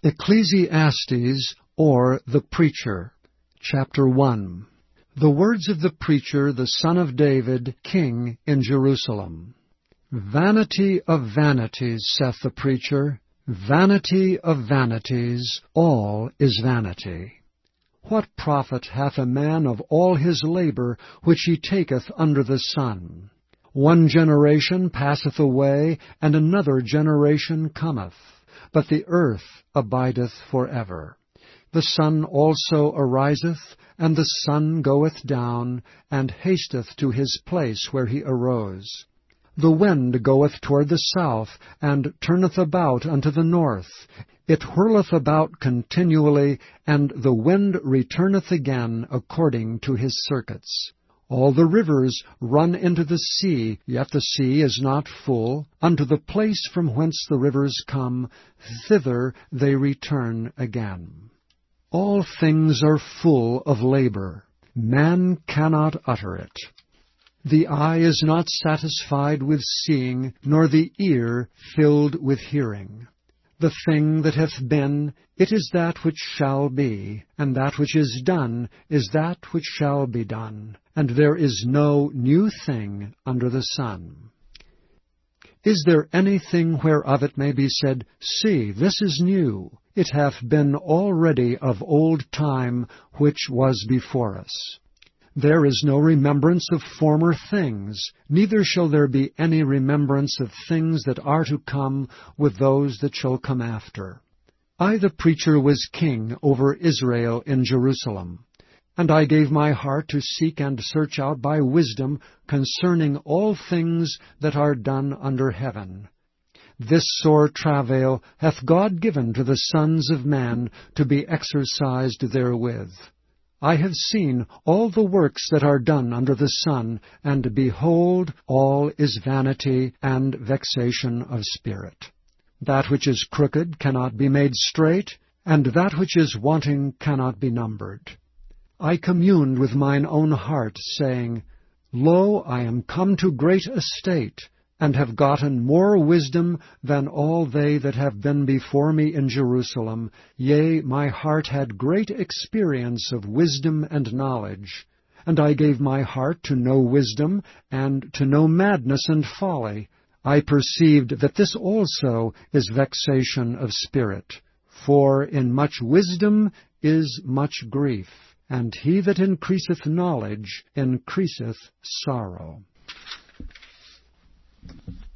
Ecclesiastes, or the Preacher, Chapter 1. The words of the preacher, the son of David, king in Jerusalem. Vanity of vanities, saith the preacher, vanity of vanities, all is vanity. What profit hath a man of all his labor which he taketh under the sun? One generation passeth away, and another generation cometh, but the earth abideth for ever. The sun also ariseth, and the sun goeth down, and hasteth to his place where he arose. The wind goeth toward the south, and turneth about unto the north. It whirleth about continually, and the wind returneth again according to his circuits. All the rivers run into the sea, yet the sea is not full. Unto the place from whence the rivers come, thither they return again. All things are full of labor. Man cannot utter it. The eye is not satisfied with seeing, nor the ear filled with hearing. The thing that hath been, it is that which shall be, and that which is done is that which shall be done, and there is no new thing under the sun. Is there anything whereof it may be said, See, this is new? It hath been already of old time which was before us. There is no remembrance of former things, neither shall there be any remembrance of things that are to come with those that shall come after. I, the preacher, was king over Israel in Jerusalem, and I gave my heart to seek and search out by wisdom concerning all things that are done under heaven. This sore travail hath God given to the sons of man to be exercised therewith. I have seen all the works that are done under the sun, and behold, all is vanity and vexation of spirit. That which is crooked cannot be made straight, and that which is wanting cannot be numbered. I communed with mine own heart, saying, Lo, I am come to great estate, and have gotten more wisdom than all they that have been before me in Jerusalem. Yea, my heart had great experience of wisdom and knowledge. And I gave my heart to know wisdom, and to know madness and folly. I perceived that this also is vexation of spirit. For in much wisdom is much grief, and he that increaseth knowledge increaseth sorrow.